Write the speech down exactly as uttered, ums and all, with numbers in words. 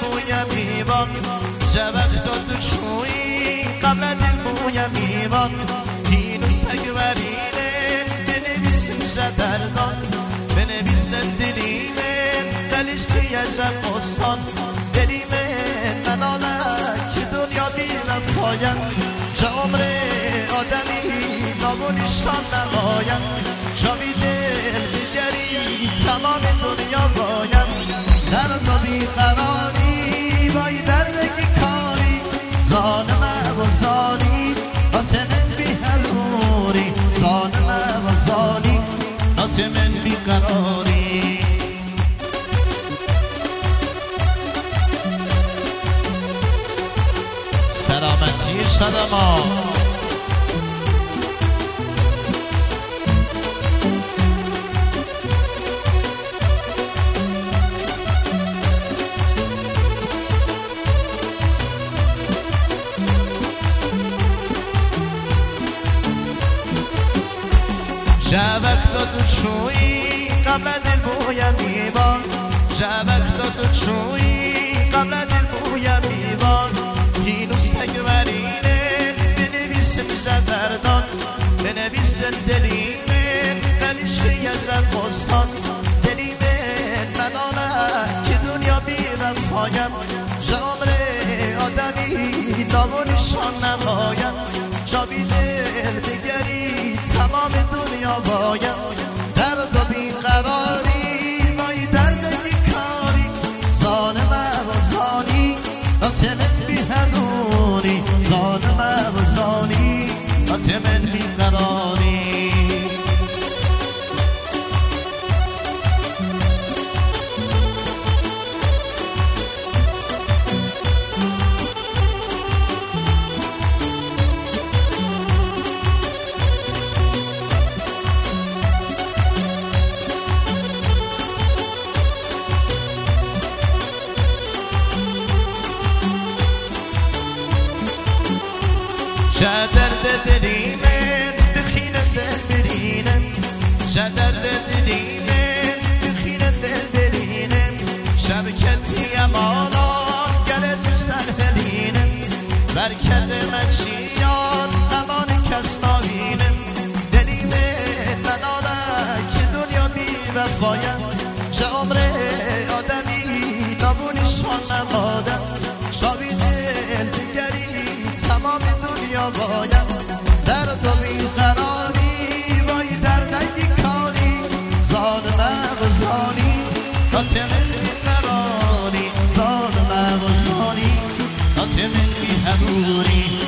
بویم ایوان جوک تو تو چوی قبل دل بویم ایوان اینو سگورینه بنویسم جدردان بنویسم دلیمه دلش که یجد قصان دلیمه من آنه که دنیا بیرم پایم جا عمر آدمی نامونیشان نمایم جاوی دل بگری تمام دنیا بایم درد و بیقراری بای دردگی کاری ظالمه و ظالی ناتمن بی حلوری ظالمه و ظالی ناتمن بیقراری سلامتی صدما جوک تو تو چوی قبل دل بویم ایوان جوک تو تو چوی قبل دل بویم ایوان اینو سگورینه بنویسم جدردان بنویسم دلیمه قلیش یجرد قصان دلیمه من آنه که دنیا بیرم پایم جا عمر آدمی نامونیشان نمایم جا بی دل بگری تمام دنیا بایم درد و بیقراری بای دردگی کاری ظالمه و ظالی ناتمن بی حلوری ظالمه و ظالی ناتمن بیقراری چه درد دلیمه بخینه دل برینه چه درد دلیمه بخینه دل برینه شبکتی امانا گله تو سرهلینه برکت مچیان امان کس نابینه دلیمه منانه که دنیا بی وفایم چه عمر آدمی نامونیشان نمادم شابی دل بگری تمام دنیا بایم درد و بیقراری وای دردگی کاری ظالمه و ظالی ناتمن بیقراری ظالمه و ظالی ناتمن بی حلوری